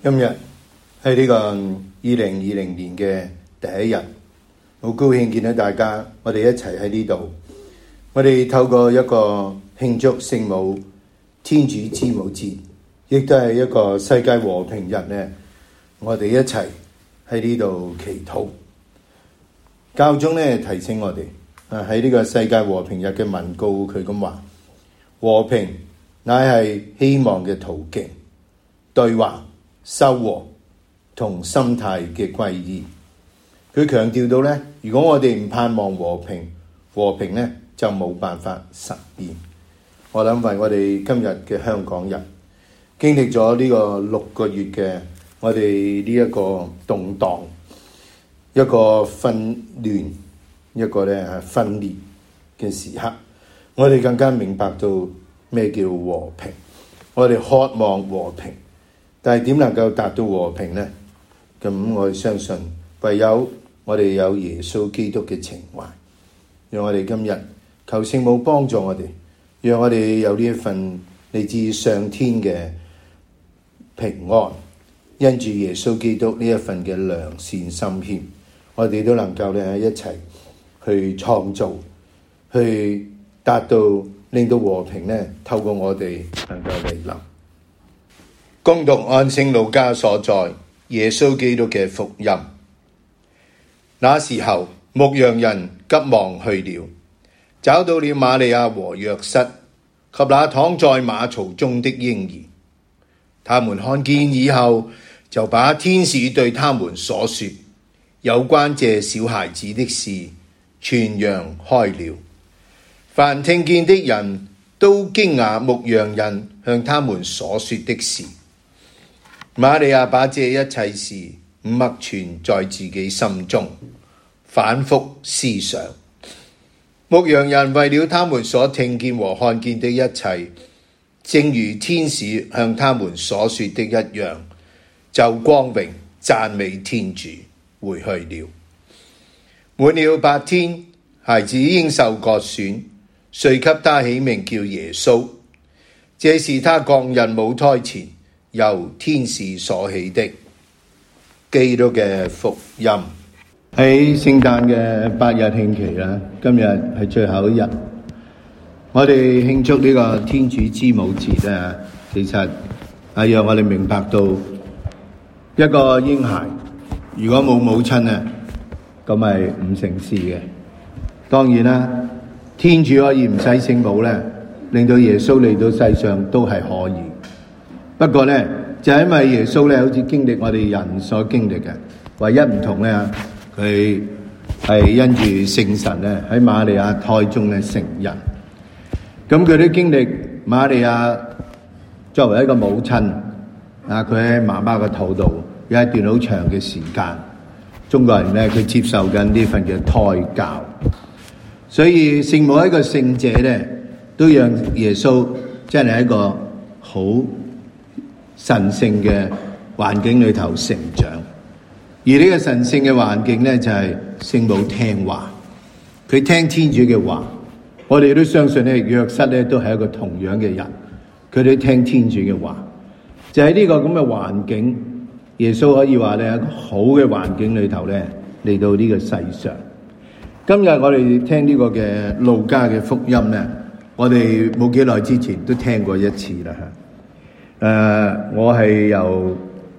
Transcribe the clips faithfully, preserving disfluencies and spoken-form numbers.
今日係呢個二零二零年嘅第一日，好高興見到大家，我哋一齊喺呢度。我哋透過一個慶祝聖母天主之母節，亦都係一個世界和平日呢，我哋一齊喺呢度祈禱。教宗呢提醒我哋啊，喺呢個世界和平日嘅文告，佢咁話：和平乃係希望嘅途徑，對話、修和同心態嘅歸依。佢強調到呢，如果我哋唔盼望和平，和平呢就冇辦法實現。我諗為我哋今日嘅香港人經歷咗呢個六個月嘅我哋呢一個動盪，一個紛亂，一個咧係分裂嘅時刻，我哋更加明白到咩叫和平。我哋渴望和平，但係點能夠達到和平呢？咁我哋相信唯有我哋有耶穌基督嘅情懷，讓我哋今日求聖母幫助我哋，讓我哋有呢一份嚟自上天嘅平安，因住耶穌基督呢一份嘅良善心謙，我哋都能夠咧一齊去創造，去達到令到和平咧透過我哋能夠嚟臨。恭讀按聖路加所載耶穌基督嘅福音。那時候，牧羊人急忙去了，找到了瑪利亞和若瑟及那躺在馬槽中的嬰兒。他們看見以後，就把天使對他們所說有關這小孩子的事傳揚開了。凡聽見的人都驚訝牧羊人向他們所說的事。瑪利亞把這一切事默存在自己心中，反覆思想。牧羊人為了他們所聽見和看見的一切，正如天使向他們所說的一樣，就光榮讚美天主，回去了。滿了八天，孩子應受割損，遂給他起名叫耶穌。這是他降孕母胎前由天使所起的。基督嘅福音。喺聖誕嘅八日慶期啦，今日係最後一日，我哋慶祝呢個天主之母節啊，其實係讓我哋明白到一個嬰孩如果冇母親啊，咁係唔成事嘅。當然啦，天主可以唔使聖母咧，令到耶穌嚟到世上都係可以。不過咧，就係因為耶穌咧，好似經歷我哋人所經歷嘅，唯一唔同咧，佢係因住聖神咧喺瑪利亞胎中咧成人。咁佢都經歷瑪利亞作為一個母親啊，佢喺媽媽嘅肚度有一段好長嘅時間。中國人咧，佢接受緊呢份嘅胎教，所以聖母一個聖者咧，都讓耶穌真係一個好神聖嘅環境裏頭成長。而呢個神聖嘅環境咧，就係聖母聽話，佢聽天主嘅話。我哋都相信咧，若瑟咧都係一個同樣嘅人，佢哋聽天主嘅話。就喺呢個咁嘅環境，耶穌可以話咧，一個好嘅環境裏頭咧嚟到呢個世上。今日我哋聽呢個嘅路加嘅福音咧，我哋冇幾耐之前都聽過一次啦吓。誒、uh，我係由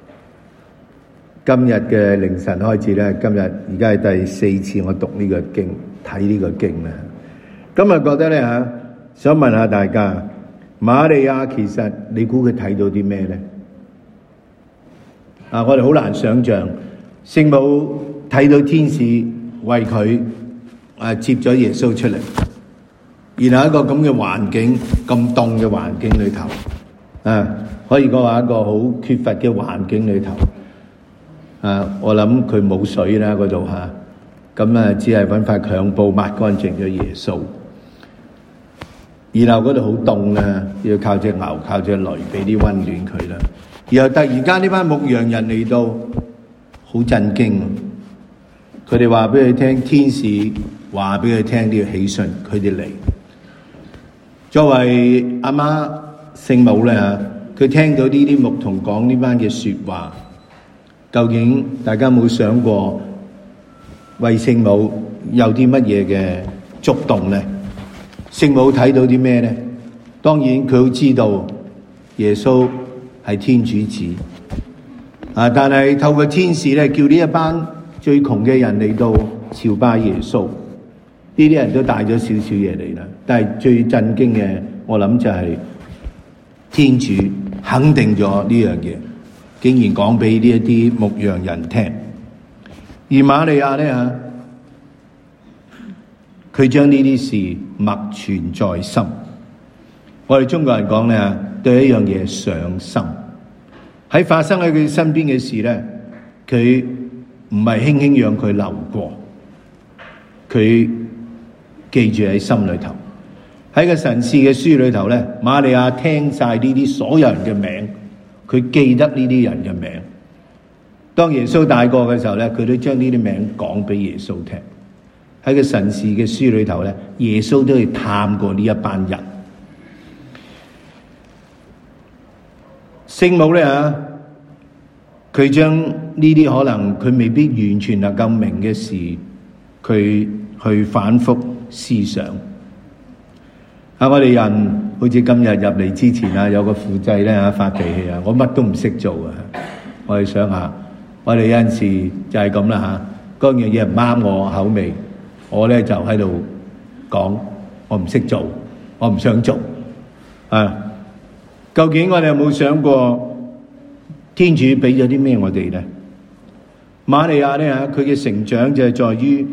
今日嘅凌晨開始咧，今日而家係第四次我讀呢個經，睇呢個經啦。今日覺得咧吓，想問下大家，瑪利亞其實你估佢睇到啲咩咧？啊，我哋好難想象，聖母睇到天使為佢啊接咗耶穌出嚟，然後一個咁嘅環境，咁凍嘅環境裏頭，啊，可以講話一個好缺乏嘅環境裏頭。啊，我諗佢冇水啦嗰度吓，咁啊只係搵塊襁褓抹乾淨咗耶穌。然後嗰度好凍啦，要靠隻牛、靠隻驢俾啲溫暖佢啦。然後突然間呢班牧羊人嚟到，好震驚。佢哋話俾佢聽，天使話俾佢聽呢個喜訊，佢哋嚟。作為阿媽聖母咧， 佢聽到呢啲牧童講呢班嘅說話，究竟大家冇想過為聖母有啲乜嘢嘅觸動呢？聖母睇到啲咩呢？當然佢都知道耶穌係天主子啊，但係透過天使咧，叫呢一班最窮嘅人嚟到朝拜耶穌，呢啲人都帶咗少少嘢嚟啦。但係最震驚嘅，我諗就係天主肯定咗呢樣嘢，竟然講俾呢一啲牧羊人聽。而瑪利亞咧吓，佢將呢啲事默存在心。我哋中國人講咧，對一樣嘢上心。喺發生喺佢身邊嘅事咧，佢唔係輕輕讓佢流過，佢記住喺心裏頭。喺個神視嘅書裏頭咧，瑪利亞聽晒呢啲所有人嘅名，佢記得呢啲人嘅名。當耶穌大個嘅時候咧，佢都將呢啲名講俾耶穌聽。喺個神視嘅書裏頭咧，耶穌都去探過呢一班人。聖母咧啊，佢將呢啲可能佢未必完全能夠明嘅事，佢去反覆思想。啊，我哋人好似今日入嚟之前啊，有個輔祭咧啊，發脾氣啊，我乜都唔識做啊。我哋想下，我哋有陣時就係咁啦吓，嗰樣嘢唔啱我口味，我咧就喺度講，我唔識做，我唔想做啊。究竟我哋有冇想過天主俾咗啲咩我哋咧？瑪利亞咧吓，佢嘅成長就係在於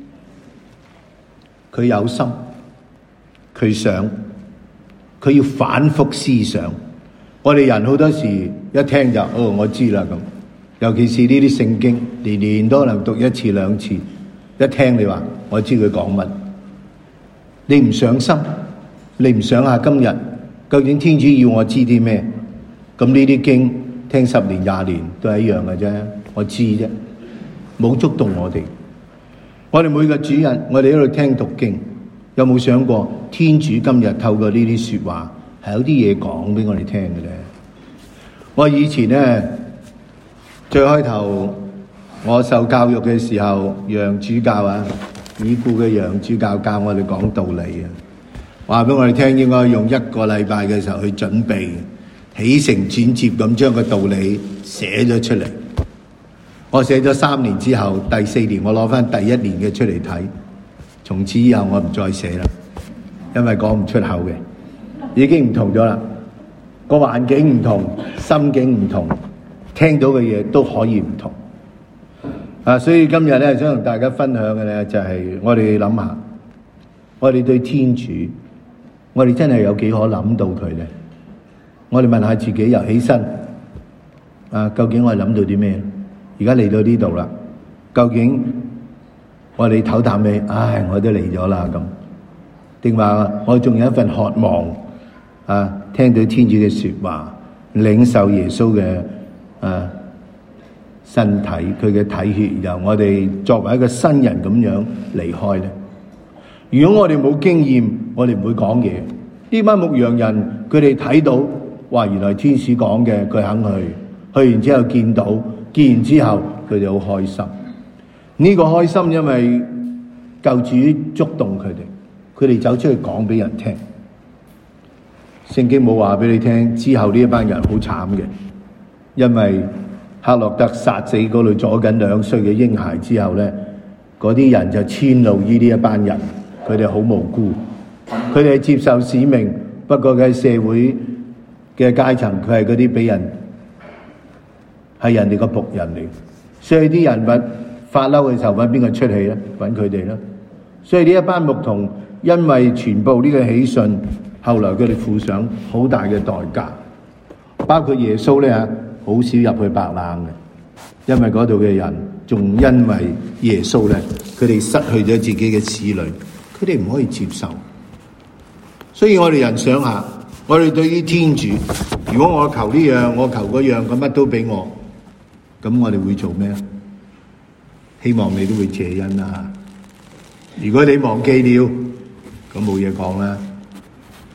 佢有心，佢想，佢要反覆思想。我哋人好多時一聽就哦，我知啦咁。尤其是呢啲聖經，年年都可能讀一次兩次，一聽你話我知佢講乜。你唔上心，你唔想下今日究竟天主要我知啲咩？咁呢啲經聽十年廿年都係一樣嘅啫，我知啫，冇觸動我哋。我哋每個主日，我哋喺度聽讀經，有冇想過天主今日透過呢啲說話係有啲嘢講俾我哋聽嘅咧？我以前咧最開頭我受教育嘅時候，楊主教啊，已故嘅楊主教教我哋講道理啊。話俾我哋聽，應該用一個禮拜嘅時候去準備，起承轉接咁將個道理寫咗出嚟。我寫咗三年之後，第四年我攞翻第一年嘅出嚟睇，從此以後我唔再寫啦，因為講唔出口嘅，已經唔同咗啦。個環境唔同，心境唔同，聽到嘅嘢都可以唔同。啊，所以今日咧想同大家分享嘅咧就係我哋諗下，我哋對天主，我哋真係有幾可諗到佢咧？我哋問下自己，由起身啊，究竟我哋諗到啲咩？而家嚟到呢度啦，究竟我哋唞啖氣，唉，我都嚟咗啦咁，定話我仲有一份渴望啊，聽到天主嘅說話，領受耶穌嘅啊身體，佢嘅體血，由我哋作為一個新人咁樣離開咧。如果我哋冇經驗，我哋唔會講嘢。呢班牧羊人佢哋睇到，哇！原來天使講嘅，佢肯去，去完之後見到，見完之後佢哋好開心。呢個開心因為救主觸動佢哋，佢哋走出去講俾人聽。聖經冇話俾你聽，之後呢一班人好慘嘅，因為黑落德殺死嗰度左緊兩歲嘅嬰孩之後咧，嗰啲人就遷怒於呢一班人。佢哋好無辜，佢哋係接受使命，不過佢喺社會嘅階層，佢係嗰啲俾人係人哋個僕人嚟，所以啲人物發嬲嘅時候揾邊個出氣咧？揾佢哋啦。所以呢一班牧童因為傳播呢個喜訊，後來佢哋付上好大嘅代價，包括耶穌咧嚇，好少入去白冷嘅，因為嗰度嘅人仲因為耶穌咧，佢哋失去咗自己嘅子女。佢哋唔可以接受，所以我哋人想下，我哋對於天主，如果我求呢樣，我求嗰樣，佢乜都俾我，咁我哋會做咩？希望你都會謝恩啦。如果你忘記了，咁冇嘢講啦。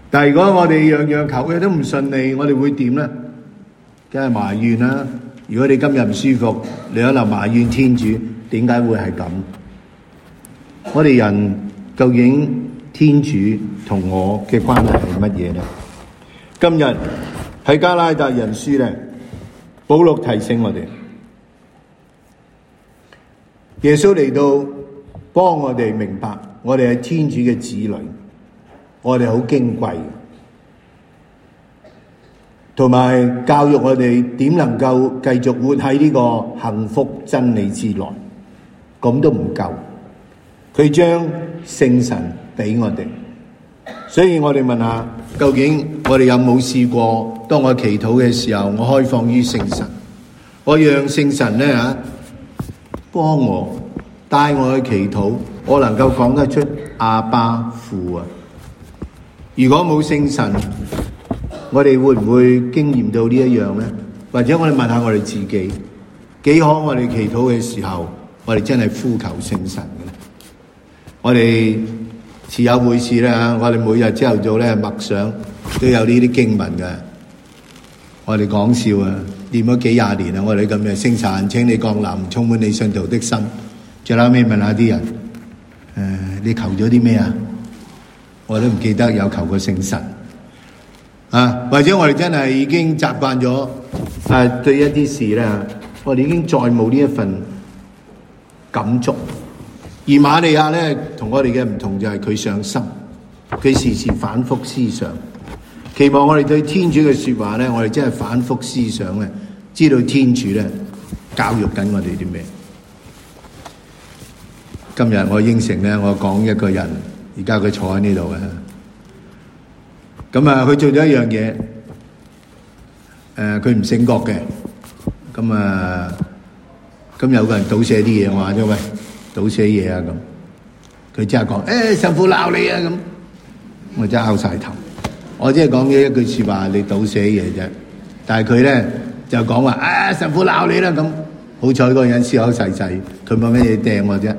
但係如果我哋樣樣求嘅都唔順利，我哋會點咧？梗係埋怨啦。如果你今日唔舒服，你可能埋怨天主，點解會係咁？我哋人究竟天主同我嘅關係係乜嘢咧？今日喺加拉達人書咧，保祿提醒我哋，耶穌嚟到幫我哋明白，我哋係天主嘅子女，我哋好矜貴，同埋教育我哋點能夠繼續活喺呢個幸福真理之內，咁都唔夠。佢將聖神俾我哋，所以我哋問下，究竟我哋有冇試過？當我祈禱嘅時候，我開放於聖神，我讓聖神咧吓幫我帶我去祈禱，我能夠講得出阿爸父啊！如果冇聖神，我哋會唔會經驗到呢一樣咧？或者我哋問下我哋自己，幾可我哋祈禱嘅時候，我哋真係呼求聖神嘅咧？我哋持有會士咧，我哋每日朝頭早咧默想都有呢啲經文嘅。我哋講笑啊，念咗幾廿年啊，我哋咁嘅聖神，請你降臨，充滿你信徒的心。最後尾問下啲人，誒、呃，你求咗啲咩啊？我都唔記得有求過聖神啊，或者我哋真係已經習慣咗啊，對一啲事咧，我哋已經再冇呢一份感觸。而瑪利亞咧，同我哋嘅唔同就係佢上心，佢時時反覆思想，期望我哋對天主嘅說話咧，我哋真係反覆思想咧，知道天主咧教育緊我哋啲咩。今日我應承咧，我講一個人，而家佢坐喺呢度嘅，咁啊，佢做咗一樣嘢，誒、呃，佢唔醒覺嘅，咁啊，咁有個人倒瀉啲嘢，我話咗喂。倒瀉嘢啊咁，佢即係講，誒、欸、神父鬧你啊咁，我真係拗晒頭。我即係講咗一句說話，你倒瀉嘢啫。但係佢咧就講話，啊神父鬧你啦咁。好彩嗰個人笑口細細，佢冇乜嘢掟我啫。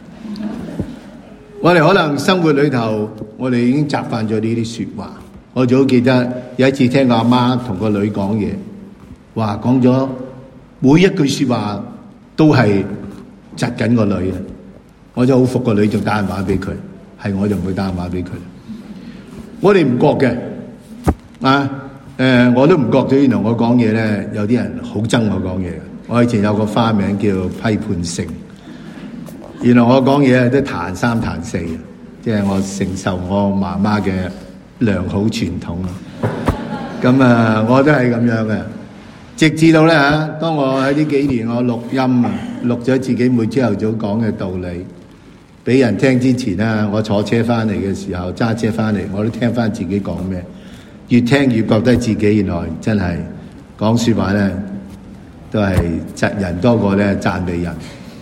我哋可能生活裏頭，我哋已經習慣咗呢啲說話。我仲好記得有一次聽我阿媽同個女講嘢，話講咗每一句說話都係窒緊個女啊！我就好服個女，就打電話俾佢，係我就唔會打電話俾佢。我哋唔覺嘅啊，誒、呃，我都唔覺咗。原來我講嘢咧，有啲人好憎我講嘢嘅。我以前有個花名叫批判性。原來我講嘢都彈三彈四，即係我承受我媽媽嘅良好傳統咯。咁啊，我都係咁樣嘅。直至到咧嚇，當我喺呢幾年我錄音啊，錄咗自己每朝頭早講嘅道理，俾人聽之前咧，我坐車翻嚟嘅時候，揸車翻嚟，我都聽翻自己講咩，越聽越覺得自己原來真係講説話咧，都係窒人多過咧讚美人。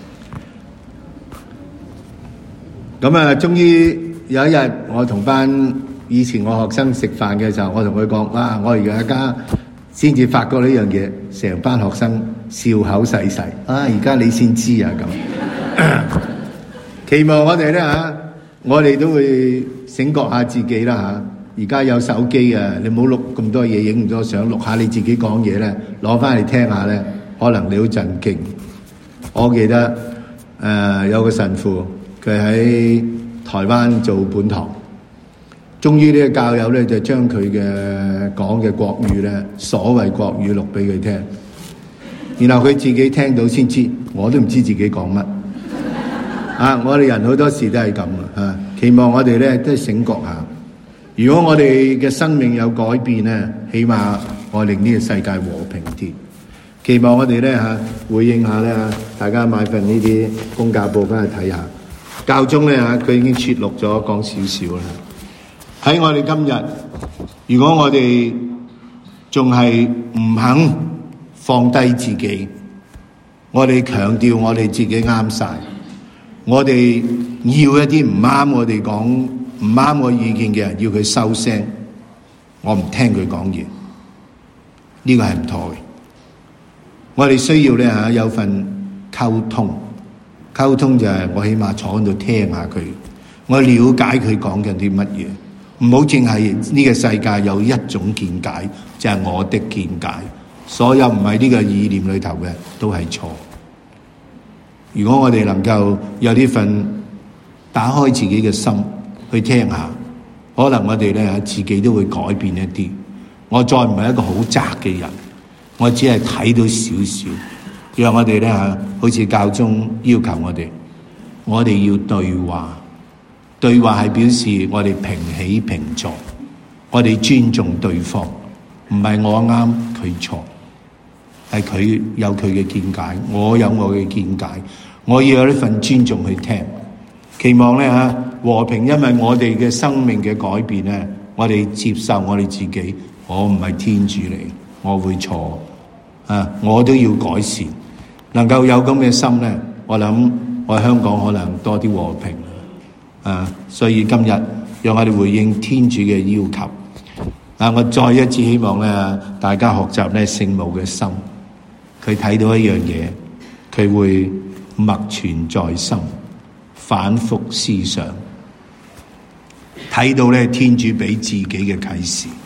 咁啊，終於有一日，我同班以前我學生食飯嘅時候，我同佢講：哇！我而家先至發覺呢樣嘢，成班學生笑口噬噬。啊！而家你先知啊咁。期望我哋咧嚇，我哋都會醒覺下自己啦嚇。而家有手機啊，你唔好錄咁多嘢，影唔多相，錄下你自己講嘢咧，攞翻嚟聽下咧，可能你好震驚。我記得誒、呃、有個神父，佢喺台灣做本堂。終於呢個教友咧就將佢嘅講嘅國語咧，所謂國語錄俾佢聽，然後佢自己聽到先知，我都唔知自己講乜啊！我哋人好多時都係咁啊！期望我哋咧都醒覺下，如果我哋嘅生命有改變咧，起碼我令呢個世界和平啲。期望我哋咧嚇回應下咧，大家買份呢啲公教報翻去睇下。教宗咧嚇佢已經節錄咗講少少啦。喺我哋今日，如果我哋仲係唔肯放低自己，我哋強調我哋自己啱晒，我哋要一啲唔啱我哋講唔啱我意見嘅人，要佢收聲，我唔聽佢講嘢，呢個係唔妥嘅。我哋需要咧嚇有份溝通，溝通就係我起碼坐喺度聽下佢，我了解佢講緊啲乜嘢。 唔好淨係呢個世界有一種見解，就係我的見解。所有唔係呢個意念裏頭嘅都係錯。如果我哋能夠有呢份打開自己嘅心去聽下，可能我哋咧自己都會改變一啲。我再唔係一個好窄嘅人，我只係睇到少少。讓我哋咧吓，好似教宗要求我哋，我哋要對話。對話係表示我哋平起平坐，我哋尊重對方，唔係我啱佢錯，係佢有佢嘅見解，我有我嘅見解，我要有呢份尊重去聽。期望咧吓和平，因為我哋嘅生命嘅改變咧，我哋接受我哋自己，我唔係天主嚟，我會錯啊，我都要改善。能夠有咁嘅心咧，我諗我香港可能多啲和平。啊！所以今日讓我哋回應天主嘅要求。啊！我再一次希望咧，大家學習咧聖母嘅心。佢睇到一樣嘢，佢會默存在心，反覆思想，睇到咧天主俾自己嘅啟示。